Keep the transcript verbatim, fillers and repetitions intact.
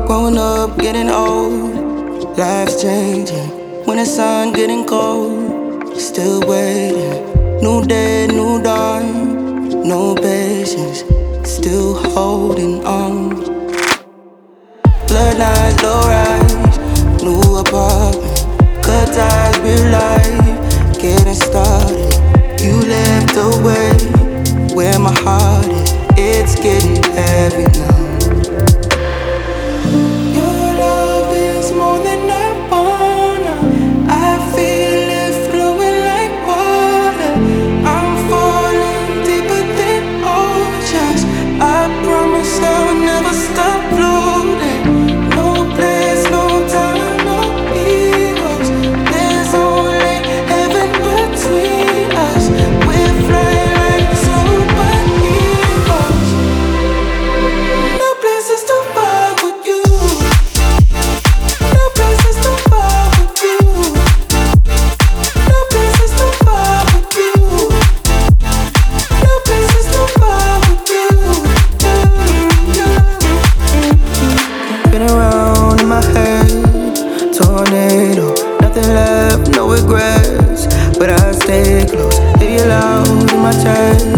Growing up, getting old, life's changing. When the sun getting cold, still waiting. New day, new dawn, no patience, still holding on. Bloodlines, low rise, new apartment, cut ties, real life, getting started. You left away where my heart is, it's getting heavy now. Tornado, nothing left, no regrets, but I stay close. Leave you loud in my chest.